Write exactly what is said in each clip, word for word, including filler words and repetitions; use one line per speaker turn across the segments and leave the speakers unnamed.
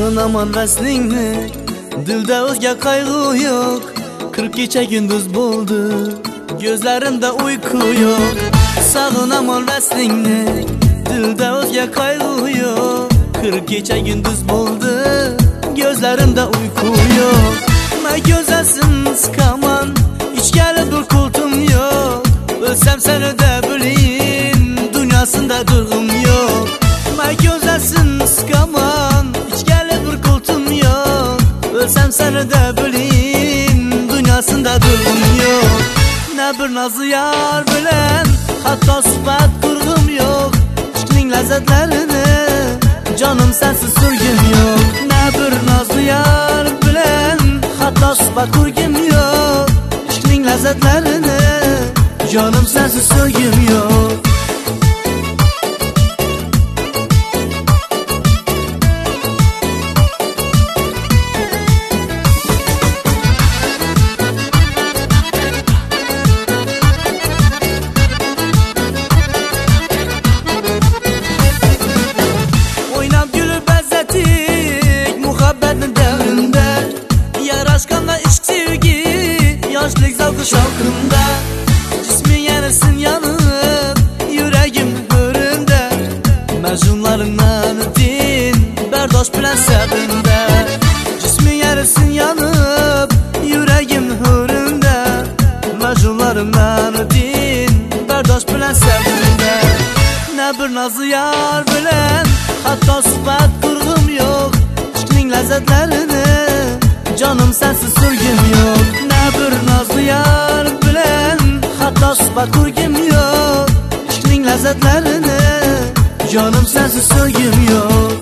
Sağınaman vaslingni, dilda o'zga qayg'u yo'q. Qirq kecha gündüz bo'ldi, gözlerimde uyku yo'q. Sağınaman vaslingni, dilda o'zga qayg'u yo'q. Qirq kecha gündüz bo'ldi, gözlerimde uyku yo'q. Men ko'zasin siqaman, ichkari bir qultum yo'q. O'lsam seni de bilin, dünyasında durg'um yo'q. Men ko'zasin siqaman, ichkari bir qultum yo'q. O'lsam seni de bilin, dünyasında durg'um yo'q. Ne bir nazlı yar bilen, hatta suhbat qurg'um yo'q. Ishqning lazzatlarini, canım sensiz surgim yo'q. Ne bir nazlı yar bilen, hatta suhbat qurgim yo'q. Ishqning lazzatlarini, canım sensiz surgim yo'q. Yoshlik zavqi shavqimda, jisming yanasin yanib, yuragim hurunda. Majnunlaringdan din, bardosh bilan sabrimda. Jisming yanasin yanib, yuragim hurunda. Majnunlaringdan din, bardosh bilan sabrimda. Ne bir nazlı yar bilen, hatta suhbat qurg'um yo'q. Ishqning lazzatlarini, canım sensiz surgim yo'q. Ne bir nazlı yar bilen, hatta suhbat qurgim yo'q. Ishqning lazzatlarini, canım sensiz surgim yo'q.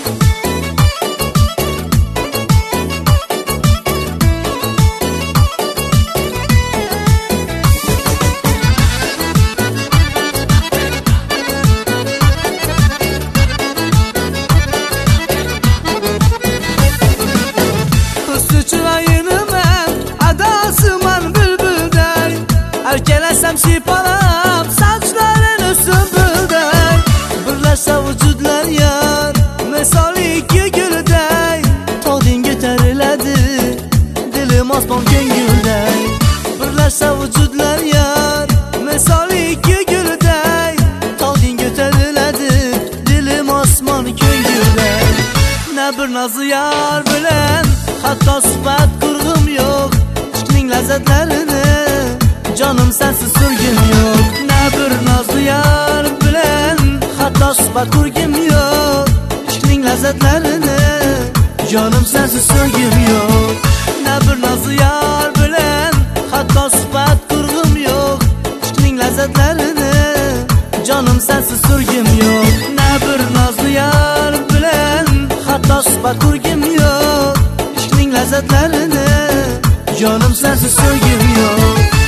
Erkelesem sipalap, saçların sümbülday. Birleşse vücudlar yar, misali iki gülday. Tadin göteriledi, dilim asmam köngülday. Birleşse vücudlar yar, misali iki gülday. Tadin göteriledi, dilim asman köngülday. Ne bir nazlı yar bilen, hatta suhbat qurg'um yo'q. Ishqning lazzatlarini, canım sensiz surgim yo'q. Ne bir nazlı yar bilen, hatta suhbat qurgim yo'q. Ishqning lazzatlarini, canım sensiz surgim yo'q. Ne bir nazlı yar bilen, hatta suhbat qurg'im yo'q. Ishqning lazzatlarini, canım sensiz surgim yo'q. Ne bir nazlı yar bilen, hatta suhbat qurgim yo'q. Ishqning lazzatlarini, canım sensiz surgim yo'q.